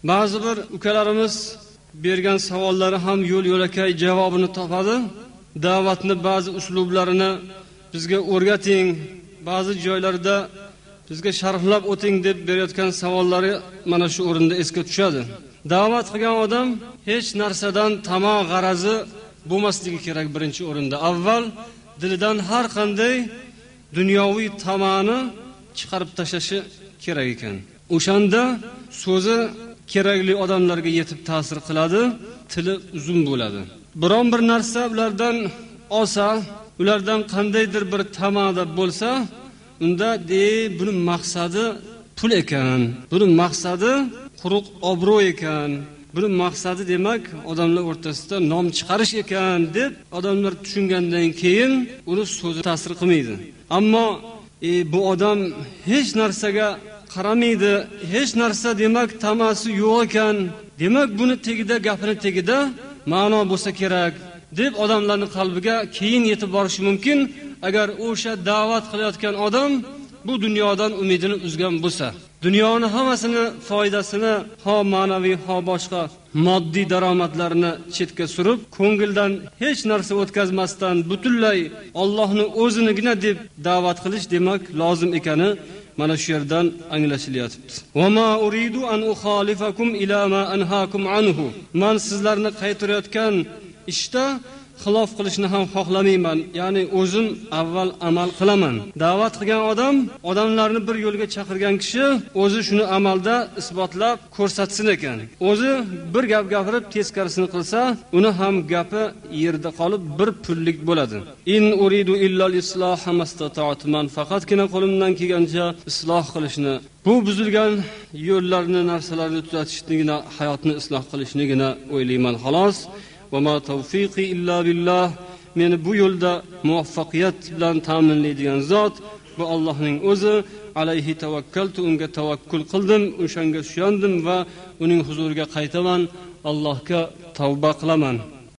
Ba'zi bir ukalarimiz bergan savollari ham yo'l-yo'lakay javobini topadi. Da'vatni ba'zi uslublarini bizga o'rgating, ba'zi joylarda bizga sharhlab o'ting deb berayotgan savollari mana shu o'rinda esga tushadi. Da'vat qilgan odam hech narsadan tamo g'arazi bo'lmasligi kerak birinchi o'rinda. Avval dilidan har qanday dunyoviy tamoni chiqarib tashlashi kerak ekan. O'shanda so'zi kerakli odamlarga yetib ta'sir qiladi, tili uzun bo'ladi. Biron bir narsa ulardan olsa, ulardan qandaydir bir tamoda bo'lsa, unda buni maqsadi pul ekan, buni maqsadi quruq obro' ekan, buni maqsadi demak odamlar o'rtasida nom chiqarish ekan deb odamlar tushungandan keyin uni so'zi ta'sir qilmaydi. Ammo bu odam hech narsaga qaramaydi, hech narsa demak tamasi yo'q ekan, demak buni tegida, gapini tegida ma'no bo'lsa kerak deb odamlarning qalbiga keyin yetib borishi mumkin, agar o'sha da'vat qilayotgan odam bu dunyodan umidini uzgan bo'lsa. Dunyoni hammasini foydasini, ho ma'naviy, ho boshqa moddiy daromadlarini chetga surib, ko'ngildan hech narsa o'tkazmasdan butunlay Allohning o'zinigina deb da'vat qilish demak lozim ekani mana shu yerdan anglashilyapti. Va ma uridu an ukhalifakum ila ma anhaakum anhu. Men sizlarni qaytarayotgan ishda xilof qilishni ham xohlamayman. Ya'ni o'zim avval amal qilaman. Da'vat qilgan odam, odamlarni bir yo'lga chaqirgan kishi o'zi shuni amalda isbotlab ko'rsatsin ekan. O'zi bir gap gapirib teskarisini qilsa, uni ham gapi yerda qolib bir pullik bo'ladi. In uridu illa al-isloha mastata'tu. Man faqatgina qo'limdan kelgancha isloh qilishni, bu buzilgan yo'llarni, narsalarni tuzatishni, hayotni isloh qilishnigina o'ylayman xolos. Va ma tawfiqi illa billah. Meni bu yo'lda muvaffaqiyat bilan ta'minlaydigan zot bu Allohning o'zi. Alayhi tavakkaltu, unga tavakkul qildim, o'shanga suyandim va uning huzuriga qaytaman, Allohga tavba qilaman.